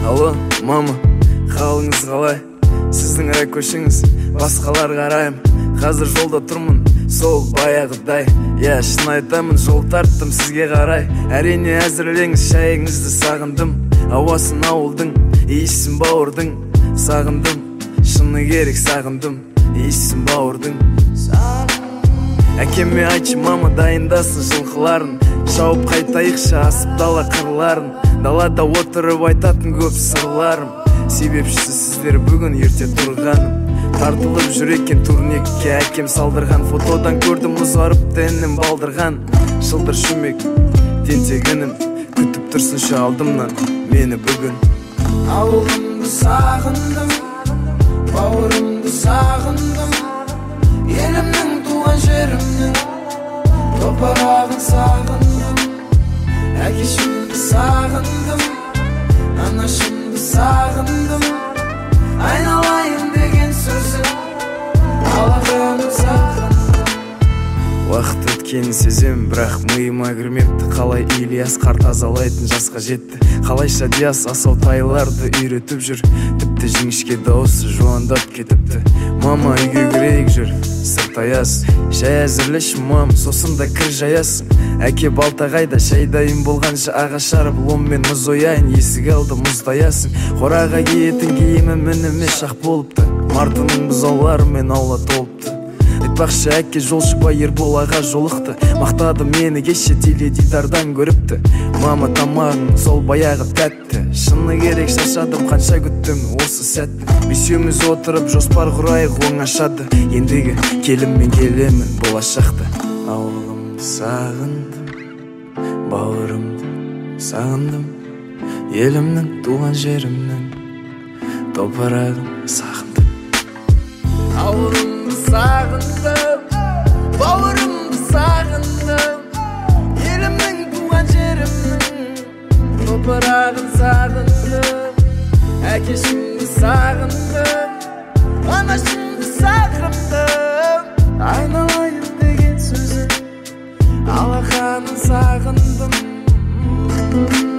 Алло, мама, қалыңыз қалай? Сіздің көшіңіз, басқалар қарайым. Қазір жолда тұрмын, сол баяғыдай. Я шын айтамын, жол тарттым сізге қарай. Әрине әзірлеңіз, шайыңызды сағындым. Ауасын ауылдың, иісін бауырдың. Сағындым, шыны керек сағындым. Иісін бауырдың. Әкеме айтшы, мама дайындасын жылқыларын. Шауып қайтайықшы асып дала қырларын. Далада отырып айтатын көп сырларым. Себепшісі сіздер бүгін ерте тұрғаным. Тартылып жүр екен турникке әкем салдырған. Фотодан көрдім ұзарыпты інім балдырған. Шылдыр шүмек тентегінім, күтіп тұрсыншы алдымнан мені бүгін. Ауылымды сағындым, бауырымды сағындым, елімнің туған жерімнің топырағын сағындым. Әкешімді сағындым, анашымды сағындым, айналайын деген сөзі алақаным сағындым. Уақыт өткенін сезем, бірақ миыма кірмепті. Қалай Ильяс қарт азалайтын жасқа жетті. Қалайша Диас асау тайларды үйретіп жүр. Тіпті жіңішке дауысы жуандап кетіпті. Мама үйге кірейік жүр, сырт аяз. Шай әзірлеші мам, сосын да кір жаясың. Әке балтағайда шай дайын болғанша ағаш жарып ломмен мұз ояйын. Есік алды мұздаясың. Қораға киетін киімі мініме шақ болыпты. Мартының бұзауларымен аула толыпты. Айтпақшы әке жолшықпа Ербол аға жолықты. Мақтады мені кеше теледидардан көріпті. Мама тамағың сол баяғы тәтті. Шыны керек шаршадым, қанша күттім осы сәтті. Бесеуміз отырып жоспар құрайық оңашады. Ендігі келіммен келемін болашақты. Ауылымды сағындым, бауырымды сағындым, елімнің туған жерімнің топырағын сағындым. Ауылымды сағындым, бауырымды сағындым, елімнің туған жерімнің топырағын сағындым. Әкешімді сағындым, анашымды сағындым, айналайын деген сөзі алақанын сағындым.